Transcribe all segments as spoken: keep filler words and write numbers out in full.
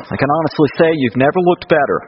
I can honestly say you've never looked better.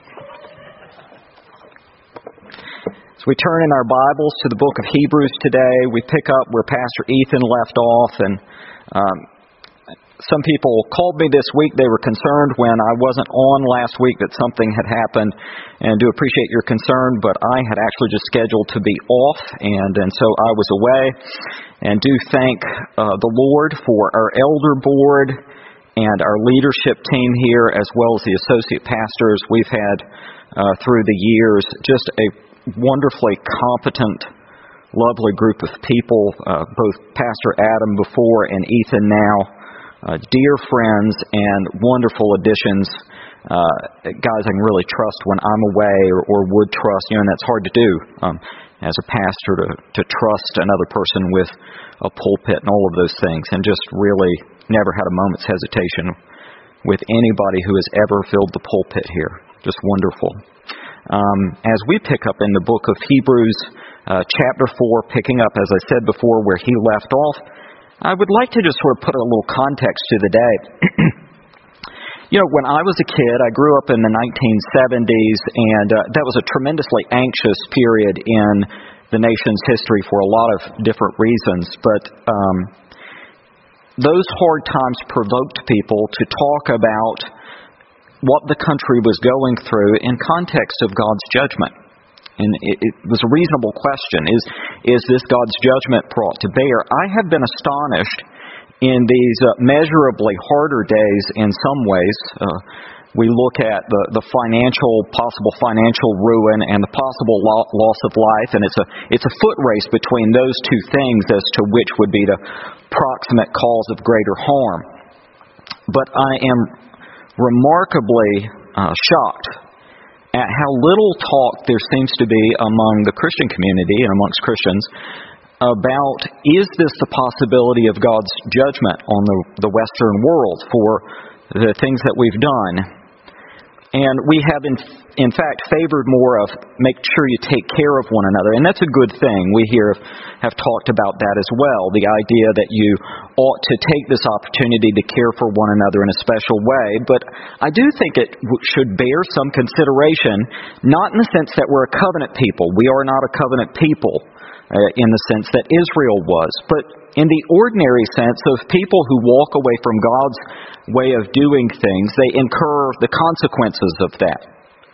As we turn in our Bibles to the book of Hebrews today, we pick up where Pastor Ethan left off. And um, some people called me this week. They were concerned when I wasn't on last week that something had happened. And do appreciate your concern, but I had actually just scheduled to be off. And, and so I was away. And do thank uh, the Lord for our elder board and our leadership team here, as well as the associate pastors we've had uh, through the years. Just a wonderfully competent, lovely group of people, uh, both Pastor Adam before and Ethan now, uh, dear friends and wonderful additions, uh, guys I can really trust when I'm away, or, or would trust, you know, and that's hard to do um, as a pastor, to, to trust another person with a pulpit and all of those things, and just really never had a moment's hesitation with anybody who has ever filled the pulpit here. Just wonderful. Um, as we pick up in the book of Hebrews, uh, chapter four, picking up, as I said before, where he left off, I would like to just sort of put a little context to the day. You know, when I was a kid, I grew up in the nineteen seventies, and uh, that was a tremendously anxious period in the nation's history for a lot of different reasons. But um, those hard times provoked people to talk about what the country was going through in context of God's judgment. And it, it was a reasonable question. Is, is this God's judgment brought to bear? I have been astonished in these uh, measurably harder days in some ways. Uh, we look at the, the financial, possible financial ruin and the possible lo- loss of life, and it's a, it's a foot race between those two things as to which would be the proximate cause of greater harm. But I am remarkably uh, shocked at how little talk there seems to be among the Christian community and amongst Christians about, is this the possibility of God's judgment on the, the Western world for the things that we've done? And we have, in, in fact, favored more of make sure you take care of one another. And that's a good thing. We here have talked about that as well. The idea that you ought to take this opportunity to care for one another in a special way. But I do think it w- should bear some consideration, not in the sense that we're a covenant people. We are not a covenant people uh, in the sense that Israel was. But in the ordinary sense of people who walk away from God's way of doing things, they incur the consequences of that.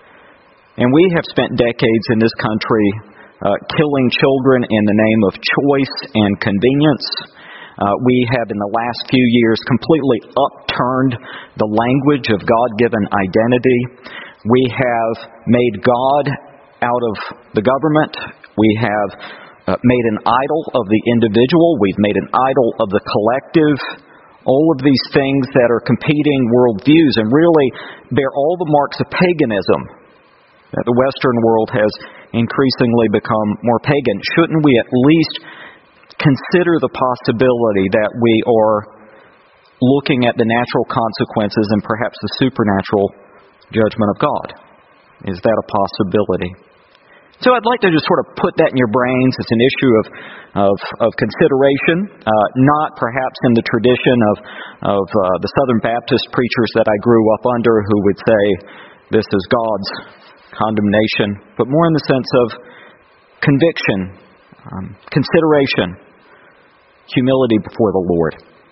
And we have spent decades in this country uh, killing children in the name of choice and convenience. Uh, we have, in the last few years, completely upturned the language of God-given identity. We have made God out of the government. We have Uh, made an idol of the individual. We've made an idol of the collective. All of these things that are competing worldviews and really bear all the marks of paganism. That the Western world has increasingly become more pagan. Shouldn't we at least consider the possibility that we are looking at the natural consequences and perhaps the supernatural judgment of God? Is that a possibility? So I'd like to just sort of put that in your brains. It's an issue of of, of consideration, uh, not perhaps in the tradition of of uh, the Southern Baptist preachers that I grew up under, who would say this is God's condemnation, but more in the sense of conviction, um, consideration, humility before the Lord.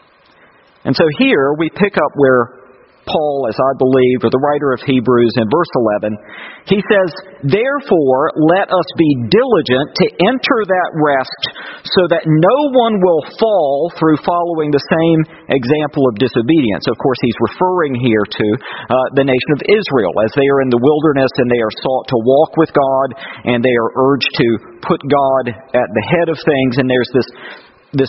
And so here we pick up where Paul, as I believe, or the writer of Hebrews, in verse eleven, he says, "Therefore, let us be diligent to enter that rest, so that no one will fall through following the same example of disobedience." Of course, he's referring here to uh, the nation of Israel, as they are in the wilderness and they are sought to walk with God, and they are urged to put God at the head of things, and there's this this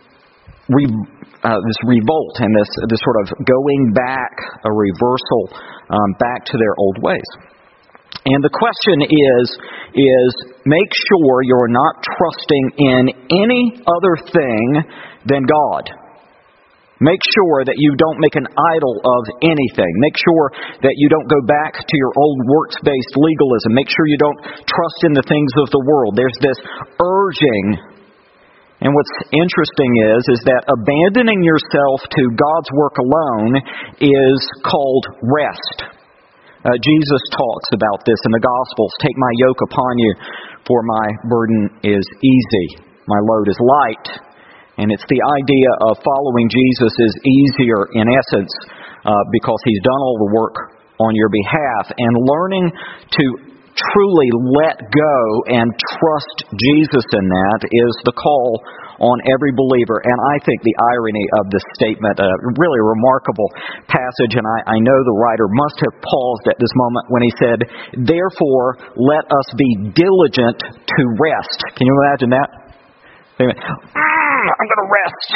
Re, uh, this revolt and this this sort of going back, a reversal um, back to their old ways. And the question is, is make sure you're not trusting in any other thing than God. Make sure that you don't make an idol of anything. Make sure that you don't go back to your old works-based legalism. Make sure you don't trust in the things of the world. There's this urging. And what's interesting is, is that abandoning yourself to God's work alone is called rest. Uh, Jesus talks about this in the Gospels. Take my yoke upon you, for my burden is easy. My load is light. And it's the idea of following Jesus is easier in essence uh, because He's done all the work on your behalf. And learning to truly let go and trust Jesus in that is the call on every believer. And I think the irony of this statement, a really remarkable passage, and I, I know the writer must have paused at this moment when he said, therefore, let us be diligent to rest. Can you imagine that? Mm, I'm going to rest.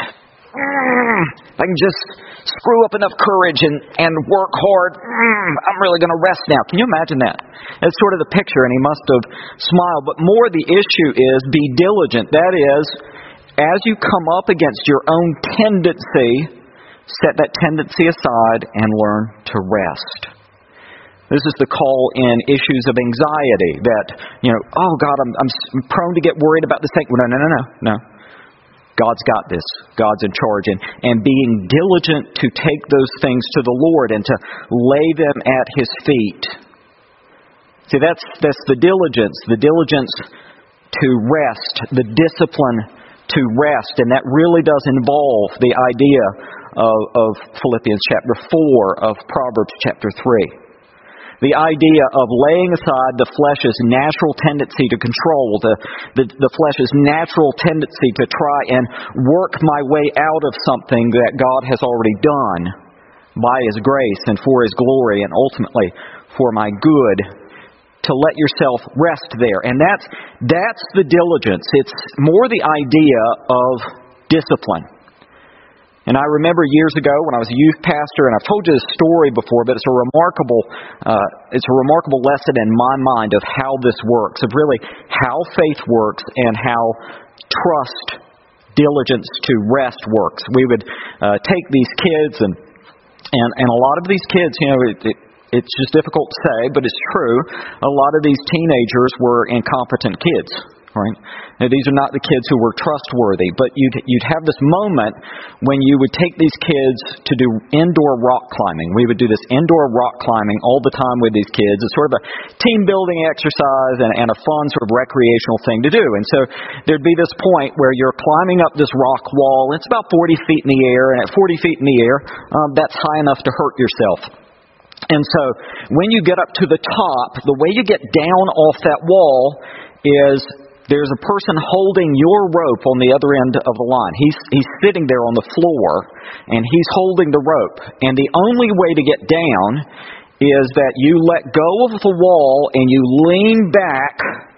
Mm, I can just screw up enough courage and, and work hard. Mm, I'm really going to rest now. Can you imagine that? That's sort of the picture, and he must have smiled. But more the issue is be diligent. That is, as you come up against your own tendency, set that tendency aside and learn to rest. This is the call in issues of anxiety that, you know, oh God, I'm, I'm prone to get worried about this thing. No, no, no, no, no. God's got this. God's in charge. And, and being diligent to take those things to the Lord and to lay them at His feet. See, that's, that's the diligence. The diligence to rest. The discipline to rest. And that really does involve the idea of, of Philippians chapter four, of Proverbs chapter three. The idea of laying aside the flesh's natural tendency to control, the, the, the flesh's natural tendency to try and work my way out of something that God has already done by His grace and for His glory and ultimately for my good, to let yourself rest there. And that's, that's the diligence. It's more the idea of discipline. And I remember years ago when I was a youth pastor, and I've told you this story before, but it's a remarkable, uh, it's a remarkable lesson in my mind of how this works, of really how faith works and how trust, diligence to rest works. We would uh, take these kids, and and and a lot of these kids, you know, it, it, it's just difficult to say, but it's true. A lot of these teenagers were incompetent kids. Right? Now, these are not the kids who were trustworthy, but you'd, you'd have this moment when you would take these kids to do indoor rock climbing. We would do this indoor rock climbing all the time with these kids. It's sort of a team-building exercise and, and a fun sort of recreational thing to do. And so there'd be this point where you're climbing up this rock wall. It's about forty feet in the air, and at forty feet in the air, um, that's high enough to hurt yourself. And so when you get up to the top, the way you get down off that wall is there's a person holding your rope on the other end of the line. He's he's sitting there on the floor, and he's holding the rope. And the only way to get down is that you let go of the wall, and you lean back,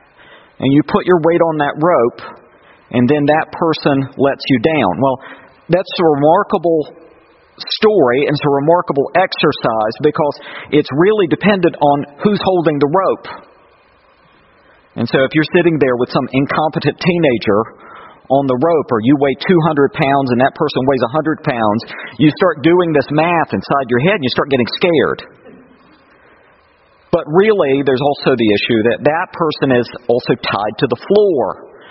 and you put your weight on that rope, and then that person lets you down. Well, that's a remarkable story, and it's a remarkable exercise because it's really dependent on who's holding the rope. And so if you're sitting there with some incompetent teenager on the rope, or you weigh two hundred pounds and that person weighs one hundred pounds, you start doing this math inside your head and you start getting scared. But really, there's also the issue that that person is also tied to the floor.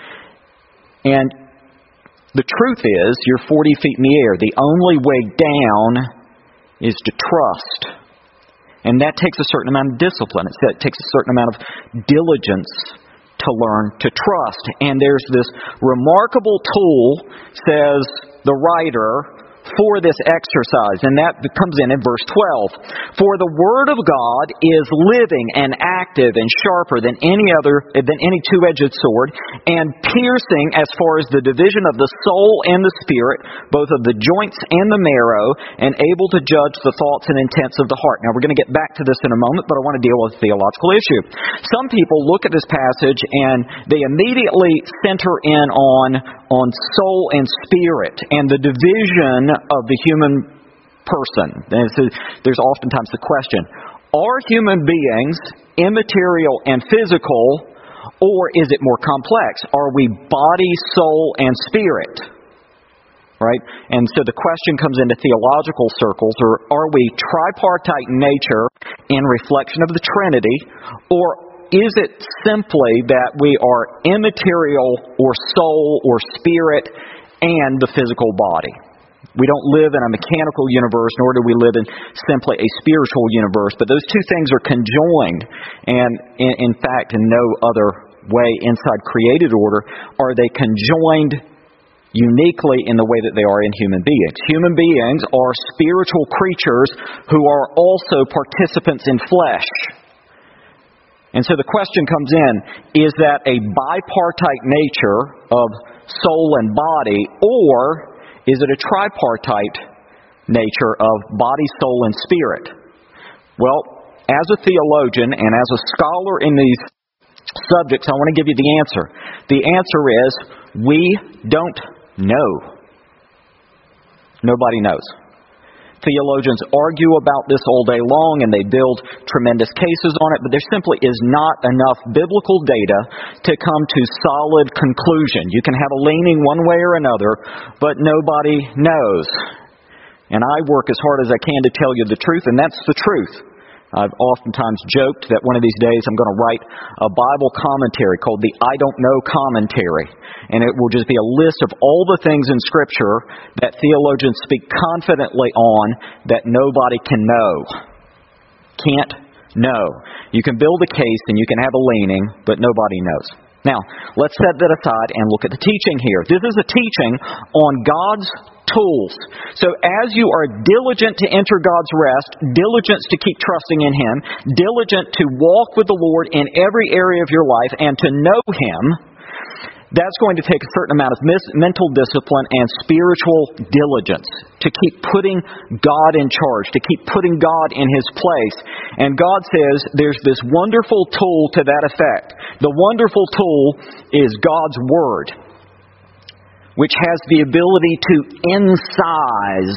And the truth is, you're forty feet in the air. The only way down is to trust. And that takes a certain amount of discipline. It takes a certain amount of diligence to learn to trust. And there's this remarkable tool, says the writer, for this exercise. And that comes in in verse twelve. For the Word of God is living and active and sharper than any other, than any two-edged sword, and piercing as far as the division of the soul and the spirit, both of the joints and the marrow, and able to judge the thoughts and intents of the heart. Now, we're going to get back to this in a moment, but I want to deal with a theological issue. Some people look at this passage and they immediately center in on, on soul and spirit and the division of the human person. There's oftentimes the question, are human beings immaterial and physical, or is it more complex? Are we body, soul, and spirit? Right? And so the question comes into theological circles, or are we tripartite in nature in reflection of the Trinity, or is it simply that we are immaterial or soul or spirit and the physical body? We don't live in a mechanical universe, nor do we live in simply a spiritual universe, but those two things are conjoined, and in, in fact, in no other way inside created order are they conjoined uniquely in the way that they are in human beings. Human beings are spiritual creatures who are also participants in flesh. And so the question comes in, is that a bipartite nature of soul and body, or is it a tripartite nature of body, soul, and spirit? Well, as a theologian and as a scholar in these subjects, I want to give you the answer. The answer is, we don't know. Nobody knows. Theologians argue about this all day long, and they build tremendous cases on it, but there simply is not enough biblical data to come to solid conclusion. You can have a leaning one way or another, but nobody knows. And I work as hard as I can to tell you the truth, and that's the truth. I've oftentimes joked that one of these days I'm going to write a Bible commentary called the I Don't Know Commentary. And it will just be a list of all the things in Scripture that theologians speak confidently on that nobody can know. Can't know. You can build a case and you can have a leaning, but nobody knows. Now, let's set that aside and look at the teaching here. This is a teaching on God's tools. So as you are diligent to enter God's rest, diligent to keep trusting in Him, diligent to walk with the Lord in every area of your life and to know Him, that's going to take a certain amount of mis- mental discipline and spiritual diligence to keep putting God in charge, to keep putting God in His place. And God says there's this wonderful tool to that effect. The wonderful tool is God's Word, which has the ability to incise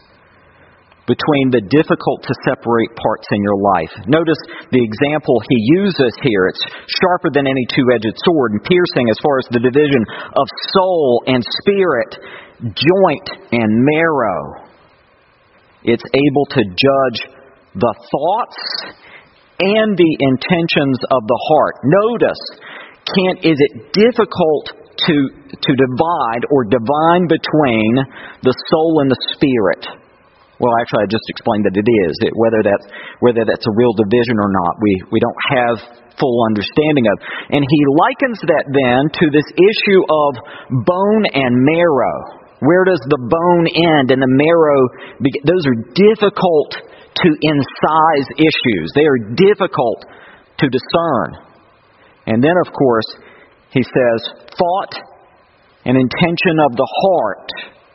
between the difficult to separate parts in your life. Notice the example he uses here. It's sharper than any two-edged sword and piercing as far as the division of soul and spirit, joint and marrow. It's able to judge the thoughts and the intentions of the heart. Notice, can is it difficult to to divide or divine between the soul and the spirit? Well, actually, I just explained that it is. It, whether that's whether that's a real division or not, we, we don't have full understanding of. And he likens that then to this issue of bone and marrow. Where does the bone end and the marrow begin? Those are difficult to incise issues. They are difficult to discern. And then, of course, he says, thought and intention of the heart.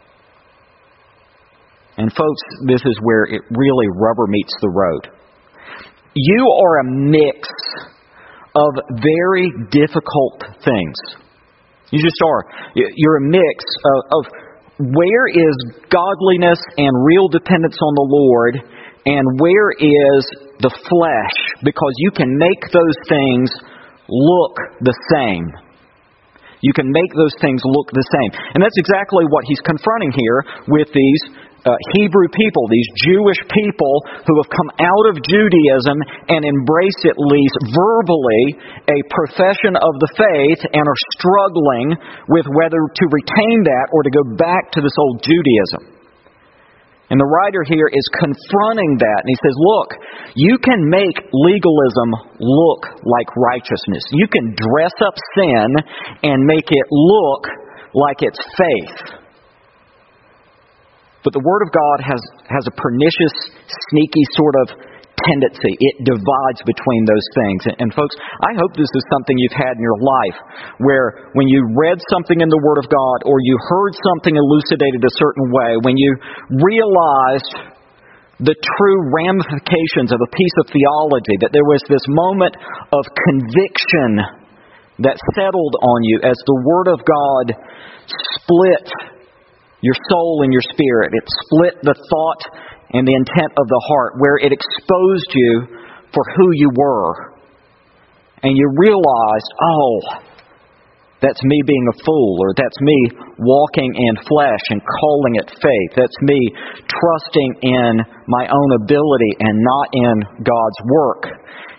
And folks, this is where it really rubber meets the road. You are a mix of very difficult things. You just are. You're a mix of, of where is godliness and real dependence on the Lord, and where is the flesh, because you can make those things look the same. You can make those things look the same. And that's exactly what he's confronting here with these uh, Hebrew people, these Jewish people who have come out of Judaism and embrace at least verbally a profession of the faith and are struggling with whether to retain that or to go back to this old Judaism. And the writer here is confronting that. And he says, look, you can make legalism look like righteousness. You can dress up sin and make it look like it's faith. But the Word of God has, has a pernicious, sneaky sort of tendency. It divides between those things. And, and folks, I hope this is something you've had in your life, where when you read something in the Word of God, or you heard something elucidated a certain way, when you realized the true ramifications of a piece of theology, that there was this moment of conviction that settled on you as the Word of God split your soul and your spirit. It split the thought and the intent of the heart, where it exposed you for who you were. And you realized, oh, that's me being a fool, or that's me walking in flesh and calling it faith. That's me trusting in my own ability and not in God's work.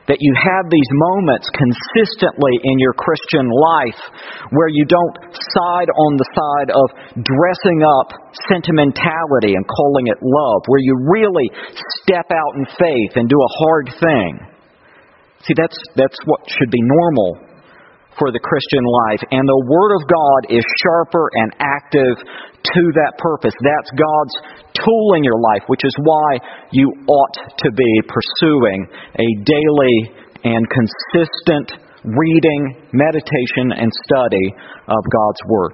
that you have these moments consistently in your Christian life where you don't side on the side of dressing up sentimentality and calling it love, where you really step out in faith and do a hard thing. See, that's that's what should be normal for the Christian life. And the Word of God is sharper and active to that purpose. That's God's tool in your life, which is why you ought to be pursuing a daily and consistent reading, meditation, and study of God's Word.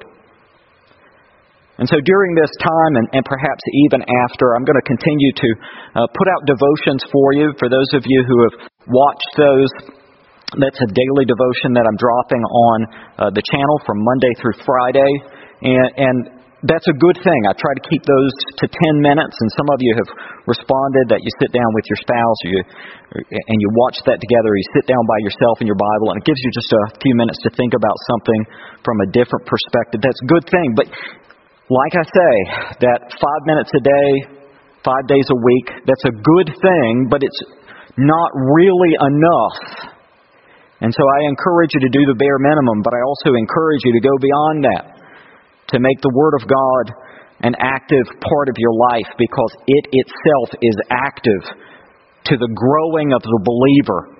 And so during this time, and, and perhaps even after, I'm going to continue to uh, put out devotions for you. For those of you who have watched those, that's a daily devotion that I'm dropping on uh, the channel from Monday through Friday. And, and that's a good thing. I try to keep those to ten minutes, and some of you have responded that you sit down with your spouse or you, and you watch that together. You sit down by yourself in your Bible, and it gives you just a few minutes to think about something from a different perspective. That's a good thing. But like I say, that five minutes a day, five days a week, that's a good thing, but it's not really enough. And so I encourage you to do the bare minimum, but I also encourage you to go beyond that, to make the Word of God an active part of your life, because it itself is active to the growing of the believer.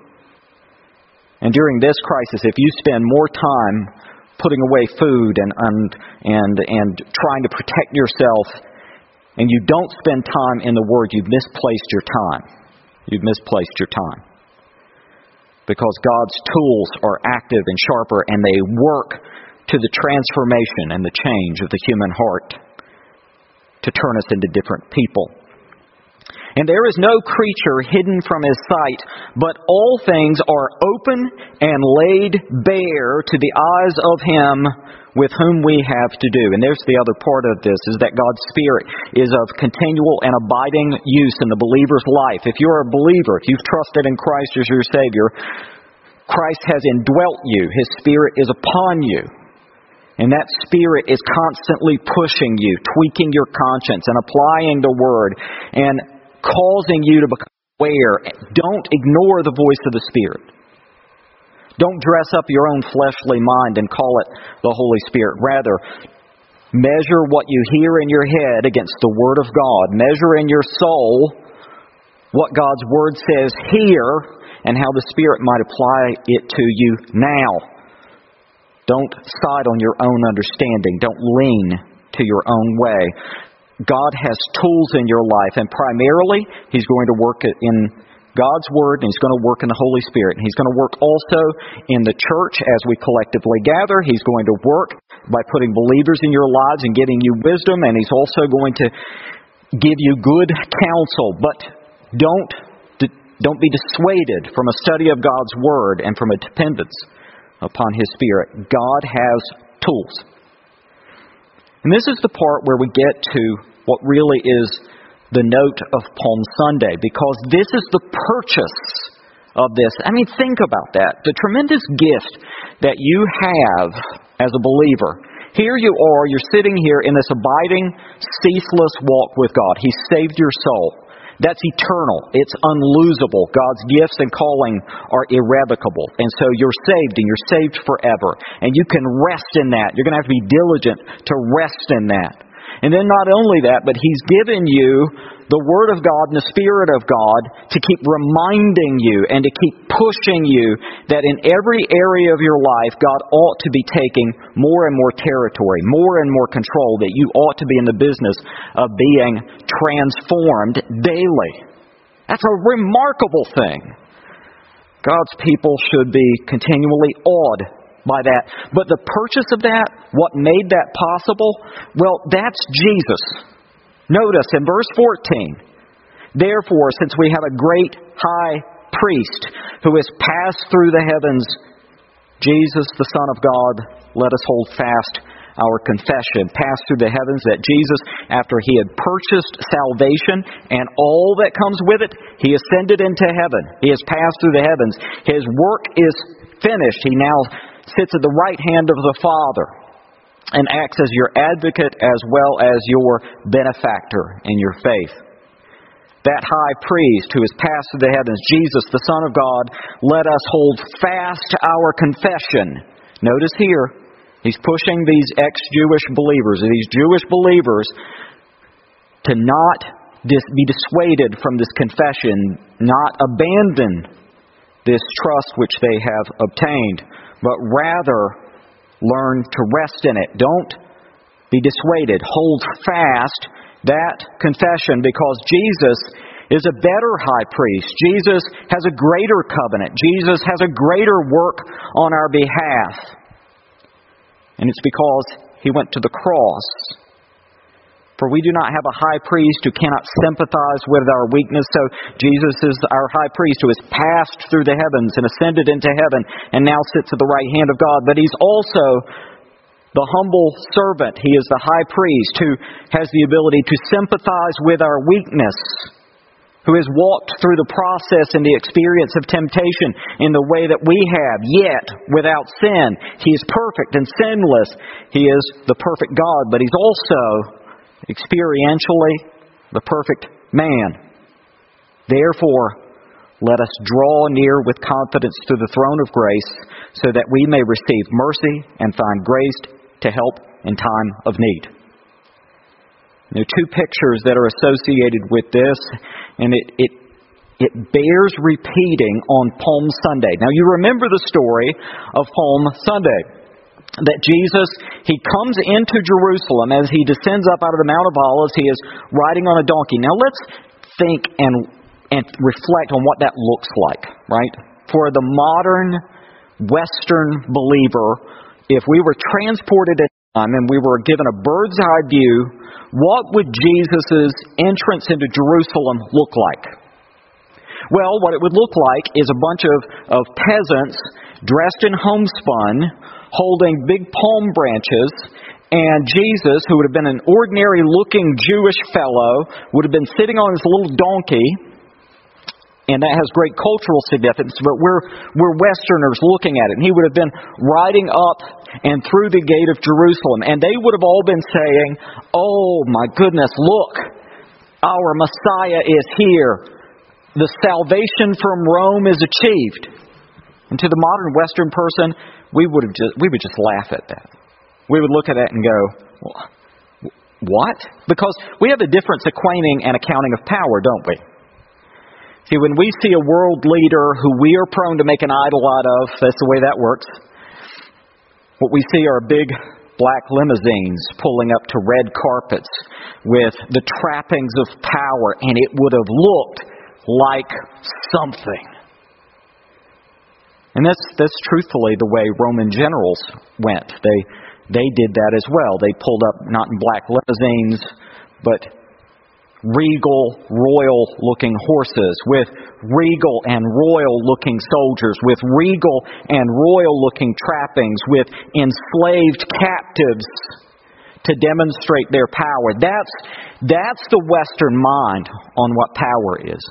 And during this crisis, if you spend more time putting away food and and and, and trying to protect yourself, and you don't spend time in the Word, you've misplaced your time. You've misplaced your time. Because God's tools are active and sharper, and they work to the transformation and the change of the human heart to turn us into different people. And there is no creature hidden from His sight, but all things are open and laid bare to the eyes of Him with whom we have to do. And there's the other part of this, is that God's Spirit is of continual and abiding use in the believer's life. If you're a believer, if you've trusted in Christ as your Savior, Christ has indwelt you. His Spirit is upon you. And that Spirit is constantly pushing you, tweaking your conscience and applying the Word and causing you to become aware. Don't ignore the voice of the Spirit. Don't dress up your own fleshly mind and call it the Holy Spirit. Rather, measure what you hear in your head against the Word of God. Measure in your soul what God's Word says here and how the Spirit might apply it to you now. Don't side on your own understanding. Don't lean to your own way. God has tools in your life, and primarily He's going to work in God's Word, and He's going to work in the Holy Spirit. And He's going to work also in the church as we collectively gather. He's going to work by putting believers in your lives and giving you wisdom, and He's also going to give you good counsel. But don't, don't be dissuaded from a study of God's Word and from a dependence upon His Spirit. God has tools. And this is the part where we get to what really is the note of Palm Sunday, because this is the purchase of this. I mean, think about that. The tremendous gift that you have as a believer. Here you are, you're sitting here in this abiding, ceaseless walk with God. He saved your soul. That's eternal. It's unlosable. God's gifts and calling are irrevocable. And so you're saved, and you're saved forever. And you can rest in that. You're going to have to be diligent to rest in that. And then not only that, but He's given you the Word of God and the Spirit of God to keep reminding you and to keep pushing you that in every area of your life, God ought to be taking more and more territory, more and more control, that you ought to be in the business of being transformed daily. That's a remarkable thing. God's people should be continually awed by that. But the purchase of that, what made that possible? Well, that's Jesus. Notice in verse fourteen, therefore, since we have a great high priest who has passed through the heavens, Jesus, the Son of God, let us hold fast our confession. Passed through the heavens, that Jesus, after He had purchased salvation and all that comes with it, He ascended into heaven. He has passed through the heavens. His work is finished. He now sits at the right hand of the Father and acts as your advocate as well as your benefactor in your faith. that high priest who has passed through the heavens, Jesus, the Son of God, let us hold fast our confession. Notice here, he's pushing these ex-Jewish believers, these Jewish believers, to not dis- be dissuaded from this confession, not abandon this trust which they have obtained, but rather learn to rest in it. Don't be dissuaded. Hold fast that confession, because Jesus is a better high priest. Jesus has a greater covenant. Jesus has a greater work on our behalf. And it's because He went to the cross. For we do not have a high priest who cannot sympathize with our weakness. So Jesus is our high priest who has passed through the heavens and ascended into heaven and now sits at the right hand of God. But He's also the humble servant. He is the high priest who has the ability to sympathize with our weakness, who has walked through the process and the experience of temptation in the way that we have, yet without sin. He is perfect and sinless. He is the perfect God, but He's also experientially the perfect man. Therefore, let us draw near with confidence to the throne of grace, so that we may receive mercy and find grace to help in time of need. There are two pictures that are associated with this, and it, it, it bears repeating on Palm Sunday. Now, you remember the story of Palm Sunday, that Jesus, He comes into Jerusalem as He descends up out of the Mount of Olives. He is riding on a donkey. Now, let's think and, and reflect on what that looks like, right? For the modern Western believer, if we were transported at time and we were given a bird's eye view, what would Jesus' entrance into Jerusalem look like? Well, what it would look like is a bunch of, of peasants dressed in homespun, holding big palm branches, and Jesus, who would have been an ordinary-looking Jewish fellow, would have been sitting on his little donkey, and that has great cultural significance, but we're, we're Westerners looking at it. And He would have been riding up and through the gate of Jerusalem, and they would have all been saying, "Oh my goodness, look, our Messiah is here. The salvation from Rome is achieved." And to the modern Western person, we would have just we would just laugh at that. We would look at that and go, well, what? Because we have a difference acquainting and accounting of power, don't we? See, when we see a world leader who we are prone to make an idol out of, that's the way that works. What we see are big black limousines pulling up to red carpets with the trappings of power, and it would have looked like something. And that's that's truthfully the way Roman generals went. They they did that as well. They pulled up not in black limousines, but regal, royal-looking horses, with regal and royal-looking soldiers, with regal and royal-looking trappings, with enslaved captives to demonstrate their power. That's that's the Western mind on what power is.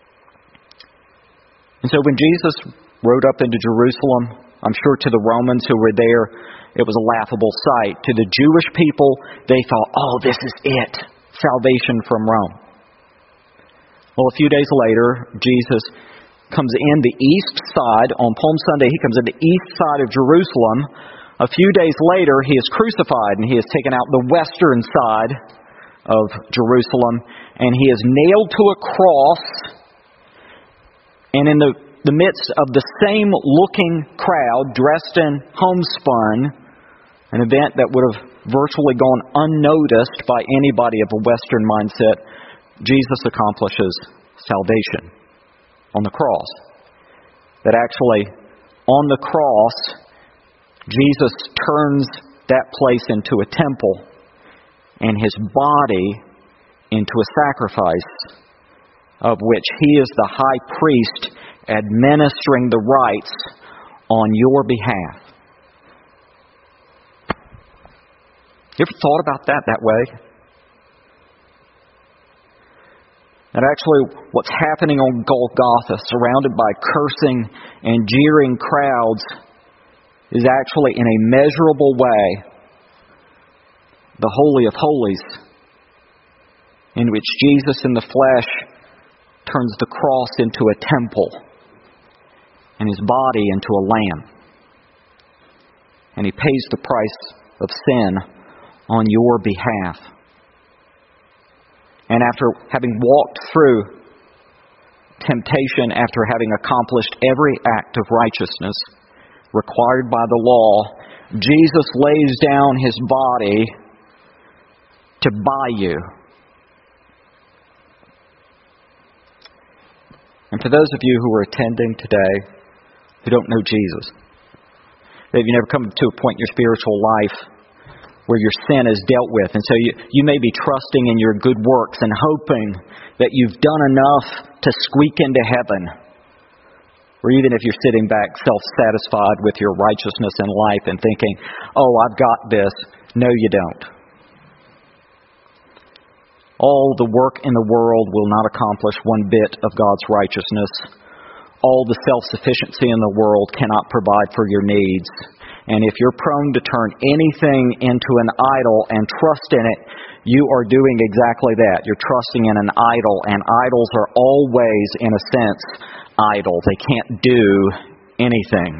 And so when Jesus rode up into Jerusalem, I'm sure to the Romans who were there, it was a laughable sight. To the Jewish people, they thought, "Oh, this is it. Salvation from Rome." Well, a few days later, Jesus comes in the east side. On Palm Sunday, He comes in the east side of Jerusalem. A few days later, He is crucified, and He is taken out the western side of Jerusalem, and He is nailed to a cross. And in the the midst of the same looking crowd, dressed in homespun, an event that would have virtually gone unnoticed by anybody of a Western mindset, Jesus accomplishes salvation on the cross. That actually, on the cross, Jesus turns that place into a temple and His body into a sacrifice, of which He is the high priest administering the rites on your behalf. You ever thought about that that way? That actually what's happening on Golgotha, surrounded by cursing and jeering crowds, is actually in a measurable way the Holy of Holies, in which Jesus in the flesh turns the cross into a temple and His body into a lamb. And He pays the price of sin on your behalf. And after having walked through temptation, after having accomplished every act of righteousness required by the law, Jesus lays down His body to buy you. And for those of you who are attending today who don't know Jesus, maybe you never come to a point in your spiritual life where your sin is dealt with, and so you, you may be trusting in your good works and hoping that you've done enough to squeak into heaven. Or even if you're sitting back self-satisfied with your righteousness in life and thinking, oh, I've got this. No, you don't. All the work in the world will not accomplish one bit of God's righteousness. All the self-sufficiency in the world cannot provide for your needs. And if you're prone to turn anything into an idol and trust in it, you are doing exactly that. You're trusting in an idol, and idols are always, in a sense, idle. They can't do anything.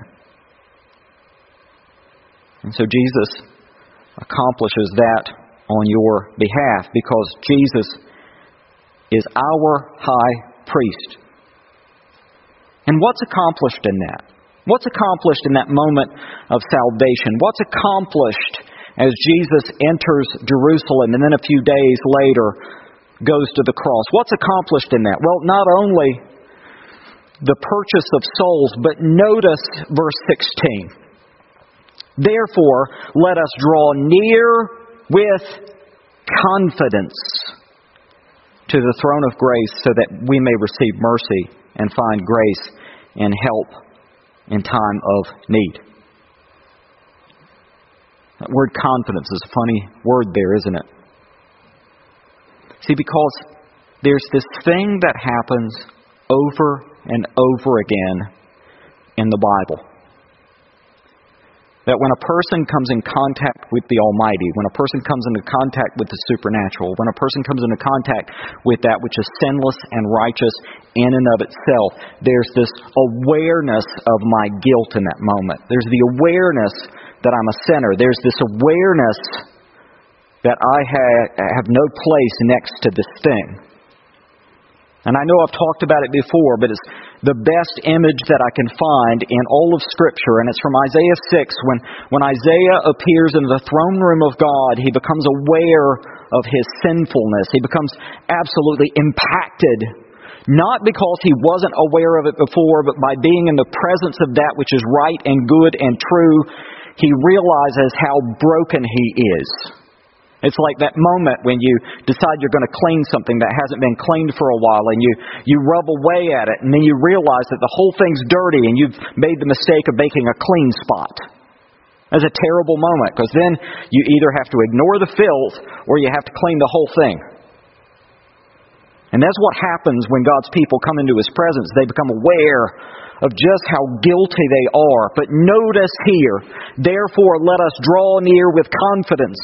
And so Jesus accomplishes that on your behalf because Jesus is our high priest. And what's accomplished in that? What's accomplished in that moment of salvation? What's accomplished as Jesus enters Jerusalem and then a few days later goes to the cross? What's accomplished in that? Well, not only the purchase of souls, but notice verse sixteen. Therefore, let us draw near with confidence to the throne of grace so that we may receive mercy and find grace and help in time of need. That word confidence is a funny word there, isn't it? See, because there's this thing that happens over and over again in the Bible. That when a person comes in contact with the Almighty, when a person comes into contact with the supernatural, when a person comes into contact with that which is sinless and righteous in and of itself, there's this awareness of my guilt in that moment. There's the awareness that I'm a sinner. There's this awareness that I ha- have no place next to this thing. And I know I've talked about it before, but it's the best image that I can find in all of Scripture, and it's from Isaiah six. When, when Isaiah appears in the throne room of God, he becomes aware of his sinfulness. He becomes absolutely impacted, not because he wasn't aware of it before, but by being in the presence of that which is right and good and true, he realizes how broken he is. It's like that moment when you decide you're going to clean something that hasn't been cleaned for a while, and you, you rub away at it, and then you realize that the whole thing's dirty and you've made the mistake of making a clean spot. That's a terrible moment, because then you either have to ignore the filth or you have to clean the whole thing. And that's what happens when God's people come into His presence. They become aware of just how guilty they are. But notice here, therefore let us draw near with confidence.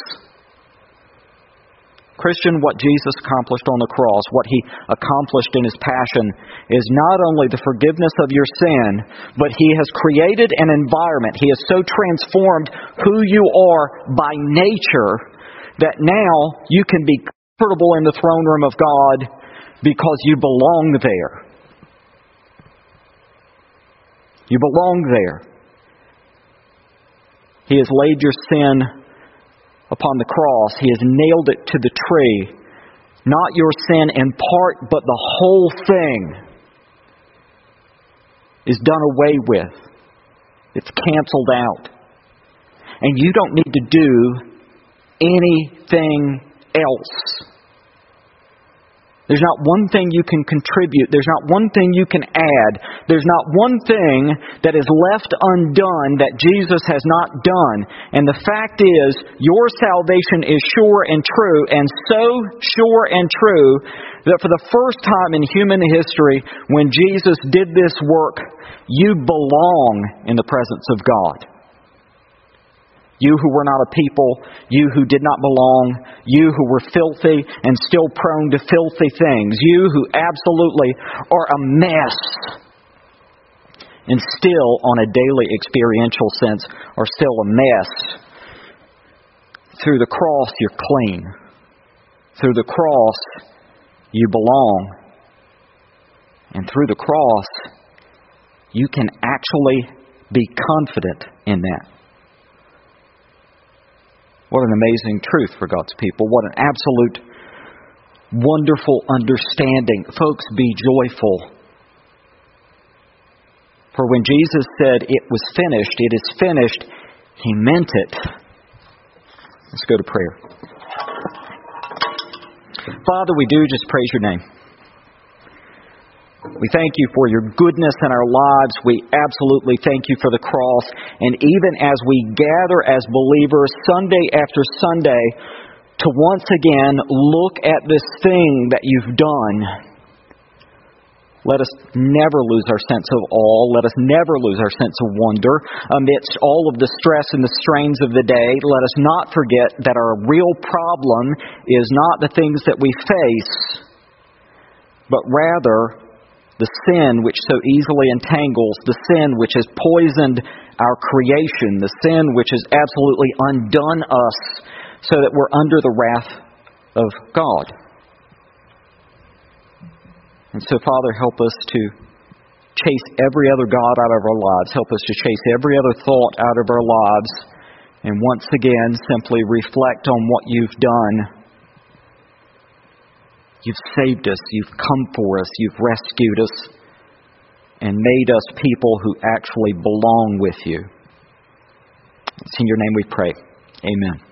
Christian, what Jesus accomplished on the cross, what He accomplished in His passion, is not only the forgiveness of your sin, but He has created an environment. He has so transformed who you are by nature that now you can be comfortable in the throne room of God because you belong there. You belong there. He has laid your sin upon the cross. He has nailed it to the tree. Not your sin in part, but the whole thing is done away with. It's canceled out. And you don't need to do anything else. There's not one thing you can contribute. There's not one thing you can add. There's not one thing that is left undone that Jesus has not done. And the fact is, your salvation is sure and true, and so sure and true that for the first time in human history, when Jesus did this work, you belong in the presence of God. You who were not a people, you who did not belong, you who were filthy and still prone to filthy things, you who absolutely are a mess and still, on a daily experiential sense, are still a mess. Through the cross, you're clean. Through the cross, you belong. And through the cross, you can actually be confident in that. What an amazing truth for God's people. What an absolute, wonderful understanding. Folks, be joyful. For when Jesus said it was finished, it is finished, He meant it. Let's go to prayer. Father, we do just praise your name. We thank you for your goodness in our lives. We absolutely thank you for the cross. And even as we gather as believers Sunday after Sunday to once again look at this thing that you've done, let us never lose our sense of awe. Let us never lose our sense of wonder. Amidst all of the stress and the strains of the day, let us not forget that our real problem is not the things that we face, but rather the sin which so easily entangles, the sin which has poisoned our creation, the sin which has absolutely undone us so that we're under the wrath of God. And so, Father, help us to chase every other god out of our lives. Help us to chase every other thought out of our lives. And once again, simply reflect on what you've done. You've saved us. You've come for us. You've rescued us and made us people who actually belong with you. It's in your name we pray. Amen.